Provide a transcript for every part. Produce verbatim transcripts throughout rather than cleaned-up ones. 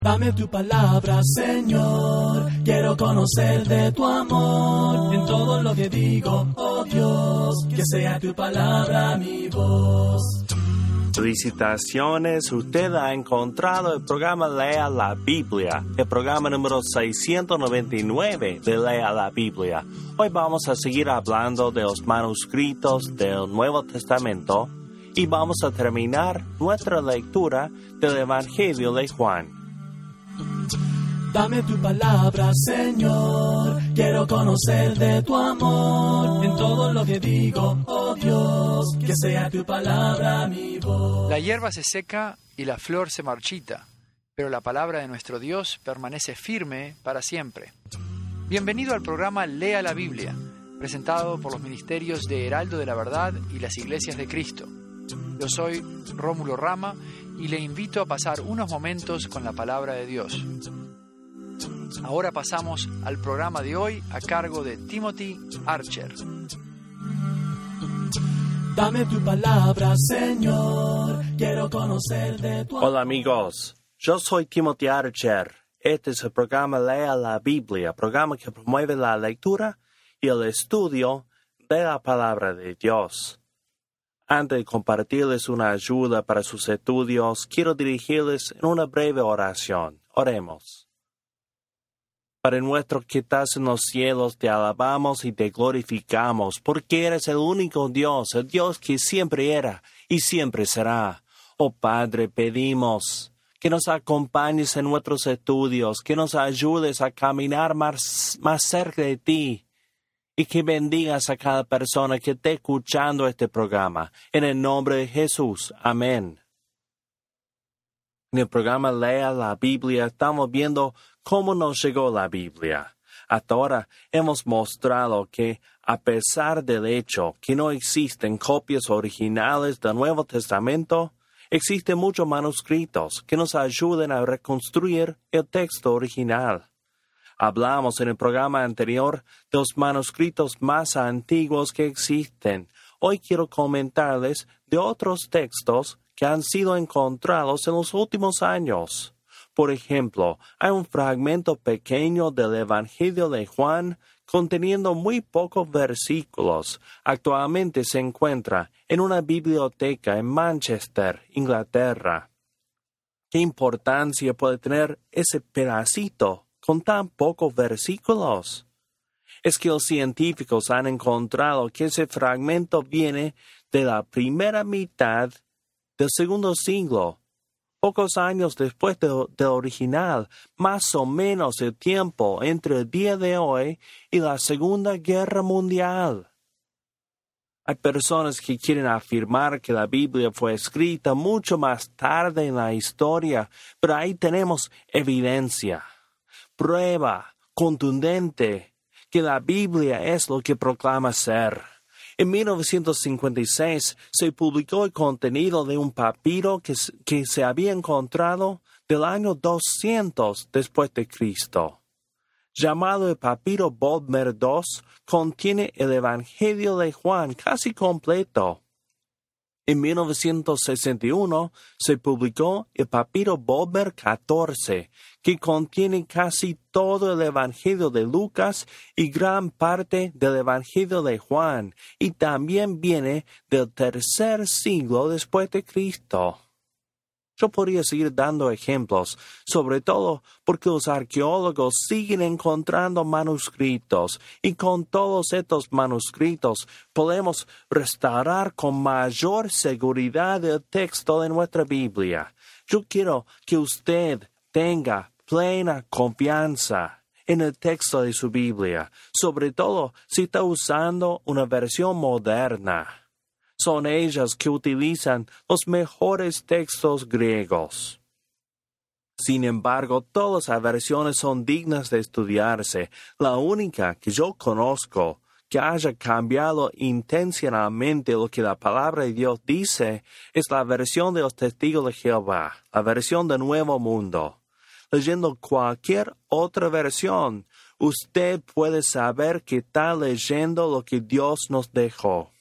Dame tu palabra, Señor, quiero conocer de tu amor, en todo lo que digo, oh Dios, que sea tu palabra mi voz. Felicitaciones, usted ha encontrado el programa Lea la Biblia, el programa número seiscientos noventa y nueve de Lea la Biblia. Hoy vamos a seguir hablando de los manuscritos del Nuevo Testamento y vamos a terminar nuestra lectura del Evangelio de Juan. Dame tu palabra, Señor, quiero conocer de tu amor, en todo lo que digo, oh Dios, que sea tu palabra mi voz. La hierba se seca y la flor se marchita, pero la palabra de nuestro Dios permanece firme para siempre. Bienvenido al programa Lea la Biblia, presentado por los ministerios de Heraldo de la Verdad y las Iglesias de Cristo. Yo soy Rómulo Rama y le invito a pasar unos momentos con la palabra de Dios. Ahora pasamos al programa de hoy a cargo de Timothy Archer. Dame tu palabra, Señor, quiero conocer de tu amor. Hola amigos, yo soy Timothy Archer. Este es el programa Lea la Biblia, programa que promueve la lectura y el estudio de la palabra de Dios. Antes de compartirles una ayuda para sus estudios, quiero dirigirles en una breve oración. Oremos. Padre nuestro que estás en los cielos, te alabamos y te glorificamos, porque eres el único Dios, el Dios que siempre era y siempre será. Oh Padre, pedimos que nos acompañes en nuestros estudios, que nos ayudes a caminar más, más cerca de ti, y que bendigas a cada persona que esté escuchando este programa. En el nombre de Jesús. Amén. En el programa Lea la Biblia estamos viendo cómo nos llegó la Biblia. Hasta ahora hemos mostrado que, a pesar del hecho que no existen copias originales del Nuevo Testamento, existen muchos manuscritos que nos ayudan a reconstruir el texto original. Hablamos en el programa anterior de los manuscritos más antiguos que existen. Hoy quiero comentarles de otros textos que han sido encontrados en los últimos años. Por ejemplo, hay un fragmento pequeño del Evangelio de Juan conteniendo muy pocos versículos. Actualmente se encuentra en una biblioteca en Manchester, Inglaterra. ¿Qué importancia puede tener ese pedacito con tan pocos versículos? Es que los científicos han encontrado que ese fragmento viene de la primera mitad del segundo siglo, pocos años después del de original, más o menos el tiempo entre el día de hoy y la Segunda Guerra Mundial. Hay personas que quieren afirmar que la Biblia fue escrita mucho más tarde en la historia, pero ahí tenemos evidencia, prueba contundente que la Biblia es lo que proclama ser. En mil novecientos cincuenta y seis se publicó el contenido de un papiro que, que se había encontrado del año doscientos después de Cristo. Llamado el papiro Bodmer segundo, contiene el Evangelio de Juan casi completo. En mil novecientos sesenta y uno se publicó el papiro Bodmer catorce, que contiene casi todo el Evangelio de Lucas y gran parte del Evangelio de Juan, y también viene del tercer siglo después de Cristo. Yo podría seguir dando ejemplos, sobre todo porque los arqueólogos siguen encontrando manuscritos, y con todos estos manuscritos podemos restaurar con mayor seguridad el texto de nuestra Biblia. Yo quiero que usted tenga plena confianza en el texto de su Biblia, sobre todo si está usando una versión moderna. Son ellas que utilizan los mejores textos griegos. Sin embargo, todas las versiones son dignas de estudiarse. La única que yo conozco que haya cambiado intencionalmente lo que la palabra de Dios dice es la versión de los Testigos de Jehová, la versión del Nuevo Mundo. Leyendo cualquier otra versión, usted puede saber que está leyendo lo que Dios nos dejó.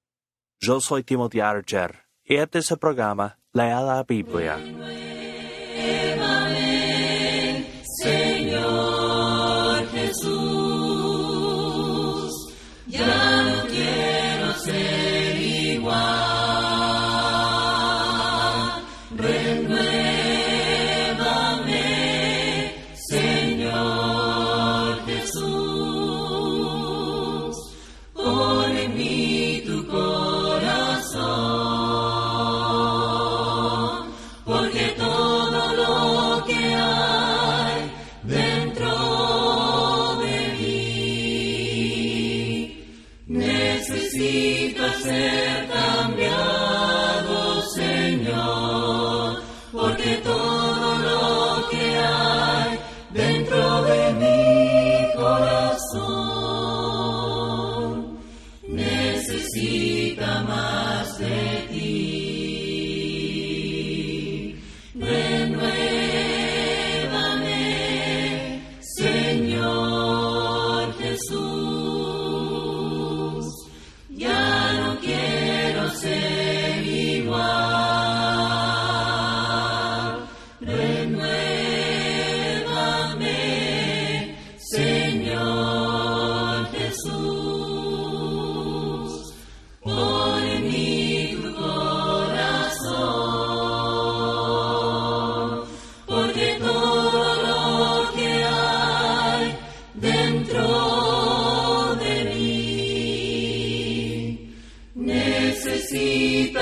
Yo soy Timothy Archer y este es el programa Lea la Biblia.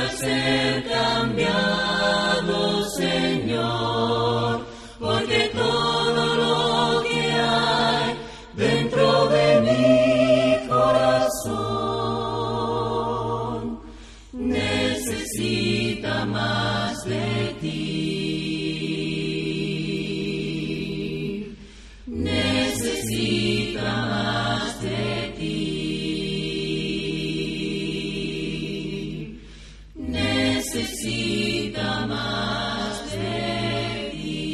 al ser cambiado, Señor, porque todo lo que hay dentro de mi corazón necesita más de ti, necesita más de ti, necesita más de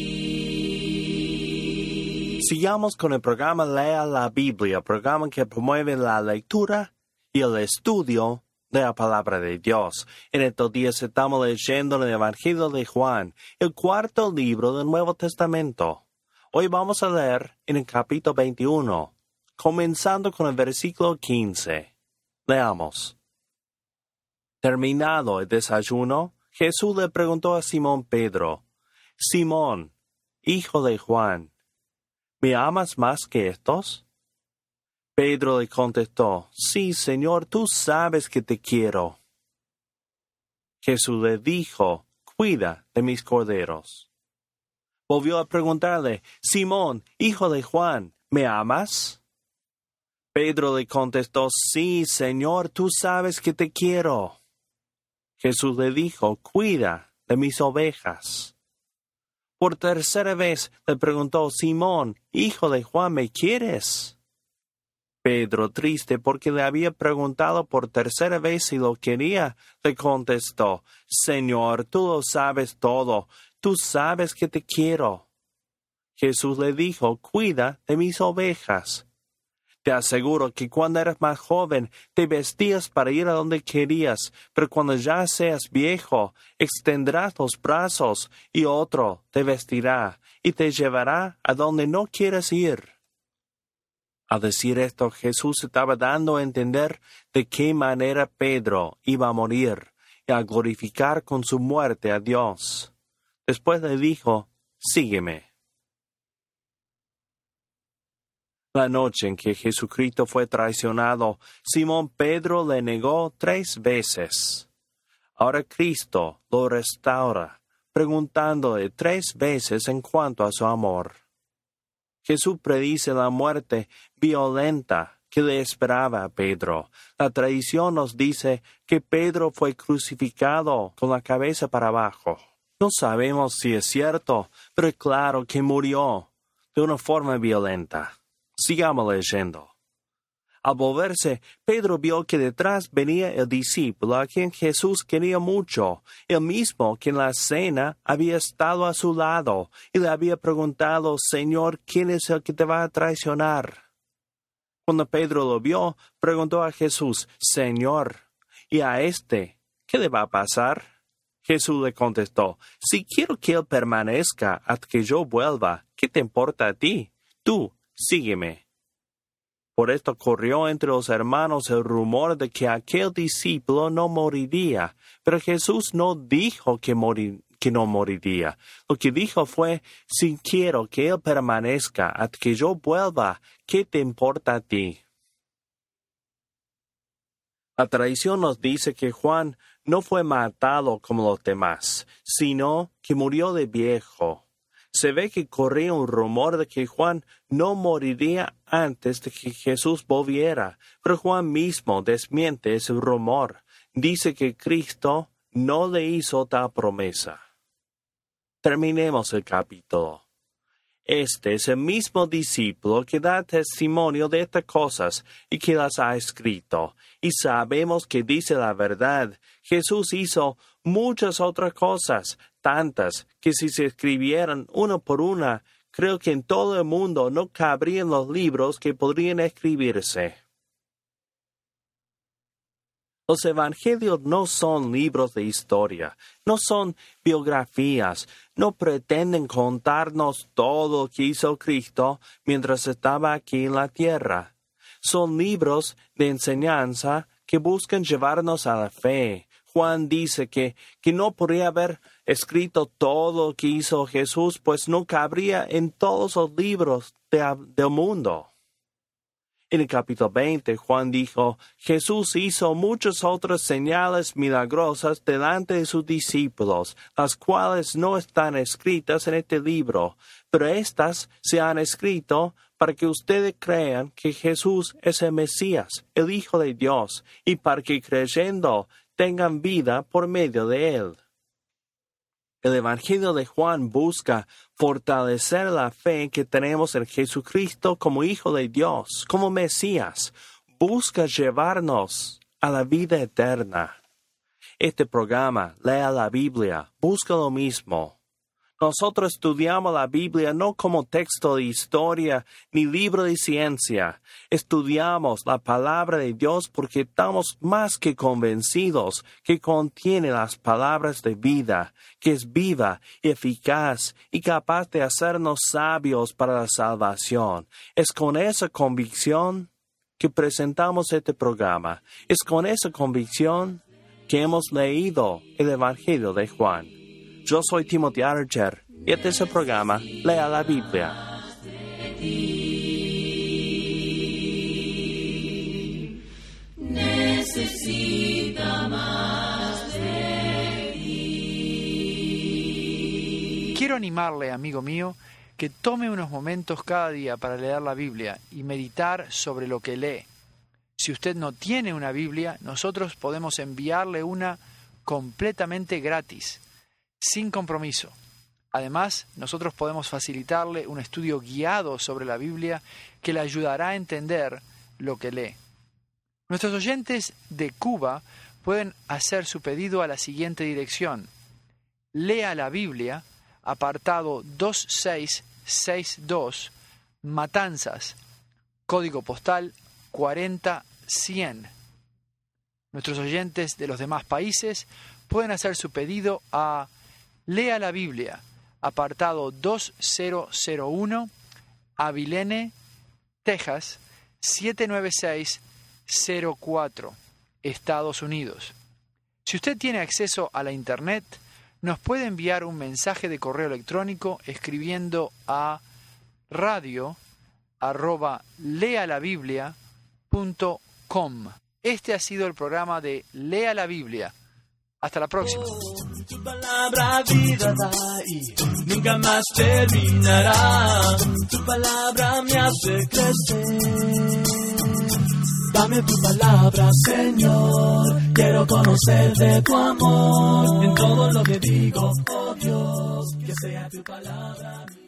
ti. Sigamos con el programa Lea la Biblia, programa que promueve la lectura y el estudio de la palabra de Dios. En estos días estamos leyendo el Evangelio de Juan, el cuarto libro del Nuevo Testamento. Hoy vamos a leer en el capítulo veintiuno, comenzando con el versículo quince. Leamos. Terminado el desayuno, Jesús le preguntó a Simón Pedro: Simón, hijo de Juan, ¿me amas más que estos? Pedro le contestó: Sí, Señor, tú sabes que te quiero. Jesús le dijo: Cuida de mis corderos. Volvió a preguntarle: Simón, hijo de Juan, ¿me amas? Pedro le contestó: Sí, Señor, tú sabes que te quiero. Jesús le dijo: Cuida de mis ovejas. Por tercera vez le preguntó: Simón, hijo de Juan, ¿me quieres? Pedro, triste porque le había preguntado por tercera vez si lo quería, le contestó: Señor, tú lo sabes todo, tú sabes que te quiero. Jesús le dijo: Cuida de mis ovejas. Te aseguro que cuando eras más joven te vestías para ir a donde querías, pero cuando ya seas viejo, extenderás los brazos y otro te vestirá y te llevará a donde no quieras ir. Al decir esto, Jesús estaba dando a entender de qué manera Pedro iba a morir y a glorificar con su muerte a Dios. Después le dijo: Sígueme. La noche en que Jesucristo fue traicionado, Simón Pedro le negó tres veces. Ahora Cristo lo restaura, preguntándole tres veces en cuanto a su amor. Jesús predice la muerte violenta que le esperaba a Pedro. La tradición nos dice que Pedro fue crucificado con la cabeza para abajo. No sabemos si es cierto, pero es claro que murió de una forma violenta. Sigamos leyendo. Al volverse, Pedro vio que detrás venía el discípulo a quien Jesús quería mucho, el mismo que en la cena había estado a su lado y le había preguntado: Señor, ¿quién es el que te va a traicionar? Cuando Pedro lo vio, preguntó a Jesús: Señor, ¿y a este qué le va a pasar? Jesús le contestó: Si quiero que él permanezca hasta que yo vuelva, ¿qué te importa a ti? Tú, sígueme. Por esto corrió entre los hermanos el rumor de que aquel discípulo no moriría, pero Jesús no dijo que, morir, que no moriría. Lo que dijo fue: Si quiero que él permanezca hasta que yo vuelva, ¿qué te importa a ti? La tradición nos dice que Juan no fue matado como los demás, sino que murió de viejo. Se ve que corría un rumor de que Juan no moriría antes de que Jesús volviera, pero Juan mismo desmiente ese rumor. Dice que Cristo no le hizo tal promesa. Terminemos el capítulo. Este es el mismo discípulo que da testimonio de estas cosas y que las ha escrito, y sabemos que dice la verdad. Jesús hizo muchas otras cosas, tantas que si se escribieran una por una, creo que en todo el mundo no cabrían los libros que podrían escribirse. Los evangelios no son libros de historia, no son biografías, no pretenden contarnos todo lo que hizo Cristo mientras estaba aquí en la tierra. Son libros de enseñanza que buscan llevarnos a la fe. Juan dice que, que no podría haber escrito todo lo que hizo Jesús, pues no cabría en todos los libros de, del mundo. En el capítulo veinte, Juan dijo, Jesús hizo muchas otras señales milagrosas delante de sus discípulos, las cuales no están escritas en este libro, pero éstas se han escrito para que ustedes crean que Jesús es el Mesías, el Hijo de Dios, y para que creyendo tengan vida por medio de él. El Evangelio de Juan busca fortalecer la fe que tenemos en Jesucristo como Hijo de Dios, como Mesías. Busca llevarnos a la vida eterna. Este programa, Lea la Biblia, busca lo mismo. Nosotros estudiamos la Biblia no como texto de historia ni libro de ciencia. Estudiamos la palabra de Dios porque estamos más que convencidos que contiene las palabras de vida, que es viva, eficaz y capaz de hacernos sabios para la salvación. Es con esa convicción que presentamos este programa. Es con esa convicción que hemos leído el Evangelio de Juan. Yo soy Timothy Archer y este es el programa Lea la Biblia. Necesita más de ti. Quiero animarle, amigo mío, que tome unos momentos cada día para leer la Biblia y meditar sobre lo que lee. Si usted no tiene una Biblia, nosotros podemos enviarle una completamente gratis, sin compromiso. Además, nosotros podemos facilitarle un estudio guiado sobre la Biblia que le ayudará a entender lo que lee. Nuestros oyentes de Cuba pueden hacer su pedido a la siguiente dirección. Lea la Biblia, apartado dos seis seis dos, Matanzas, código postal cuarenta cien. Nuestros oyentes de los demás países pueden hacer su pedido a Lea la Biblia, apartado dos mil uno, Abilene, Texas, siete nueve seis cero cuatro, Estados Unidos. Si usted tiene acceso a la Internet, nos puede enviar un mensaje de correo electrónico escribiendo a radio arroba lealabiblia punto com. Este ha sido el programa de Lea la Biblia. Hasta la próxima. Tu palabra vida da y nunca más terminará. Tu palabra me hace crecer. Dame tu palabra, Señor. Quiero conocer de tu amor. En todo lo que digo, oh Dios, que sea tu palabra.